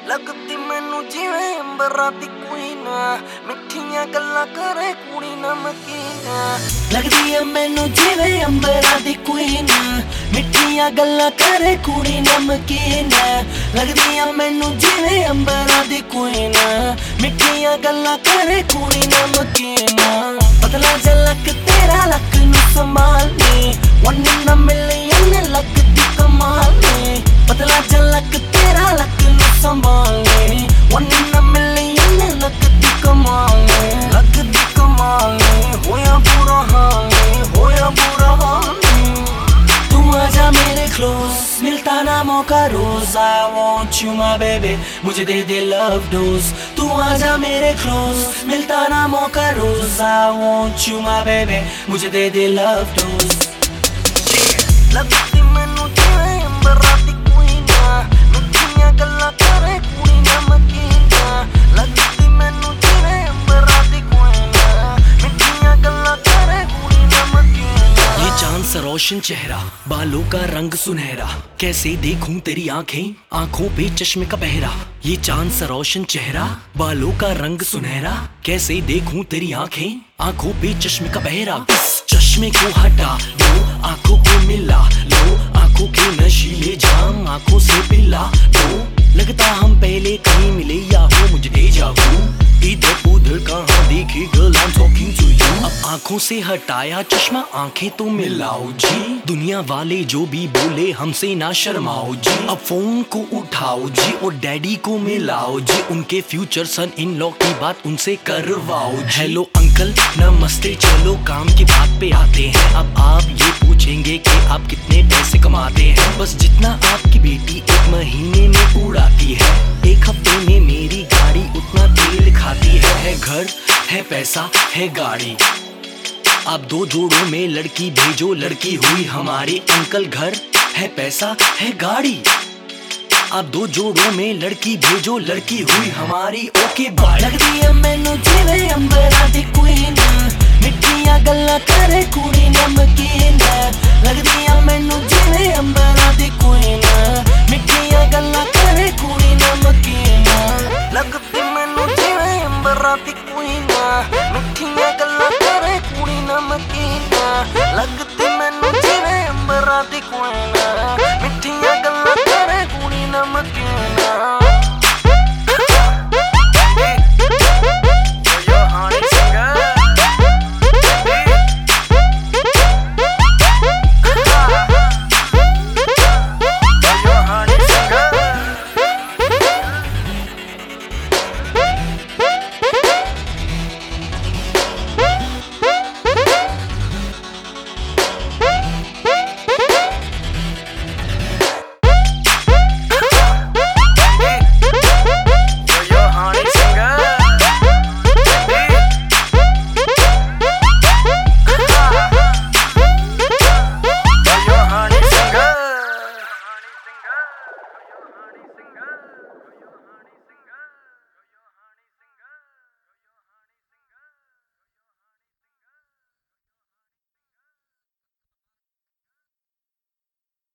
लगती मैनू जिवें अंबरां दी क्वीन, मिठियां गल्लां करे कुड़ी नमकीन। लगदी ऐ मैनू जिवें अंबरां दी क्वीन, मिठियां गल्लां करे कुड़ी नमकीन। लगदी ऐ मैनू जिवें अंबरां दी क्वीन, मिठियां गल्लां करे कुड़ी नमकीन। पतला झलक तेरा लक नू संभालनी, वन इन अ मिलियन लगदी कमाल नी। पतला झलक तेरा लक नू संभालनी, वन इन अ मिलियन लगदी कमाल नी। लगदी कमाल नी, होया बुरा हाल नी, होया बुरा हाल नी। तू आजा मेरे क्लोज, मिलता ना मौका रोज। I want you my baby, मुझे दे दे love dose। तू आजा मेरे क्लोज, मिलता ना मौका रोज। I want you my baby, मुझे दे दे love dose। लगती मैनू जिवें अंबरां दी क्वीन, मिठियां गल्लां करे कुड़ी नमकीन। लगती मैनू जिवें अंबरां दी क्वीन, मिठियां गल्लां करे कुड़ी नमकीन। ये चांद सा रोशन चेहरा, बालों का रंग सुनहरा, कैसे देखूं तेरी आंखें, आंखों पे चश्मे का पहरा। ये चांद सा रोशन चेहरा, बालों का रंग सुनहरा, कैसे देखूं तेरी आंखें, आंखों पे चश्मे का पहरा। इस चश्मे को हटा लो, आंखों को मिला लो, आंखों के नशीले जाम आंखों से पिला लो। लगता हम पहले कहीं मिले या हो मुझे डेजा वू, इधर उधर कहाँ देखी girl I am talking to you. अब आंखों से हटाया चश्मा, आंखें तो मिलाओ जी। दुनिया वाले जो भी बोले हमसे ना शर्माओ जी। अब फोन को उठाओ जी और डैडी को मिलाओ जी, उनके फ्यूचर सन इन लॉ की बात उनसे करवाओ जी। हेलो अंकल नमस्ते, चलो काम की बात पे आते हैं। अब आप ये पूछेंगे कि आप कितने पैसे कमाते हैं। बस जितना आपकी बेटी एक महीने में उड़ाती है, एक हफ्ते में मेरी गाड़ी उतना तेल खाती है घर है पैसा है गाड़ी। आप दो जोड़ों में लड़की भेजो, लड़की हुई हमारी। अंकल घर है पैसा है गाड़ी। आप दो जोड़ों में लड़की भेजो, लड़की हुई हमारी। Okay bye. लगदी ऐ मैनू जिवें अंबरां दी क्वीन, मिठियां गल्लां करे कुड़ी नमकीन। लगदी ऐ मैनू जिवें अंबरां दी क्वीन, मिठियां गल्लां करे कुड़ी नमकीन। लगदी मैनू जिवें अंबरां दी क्वीन, मिठियां गल्लां करे कुड़ी नमकीन। लगदी मैनू जिवें अंबरां दी क्वीन,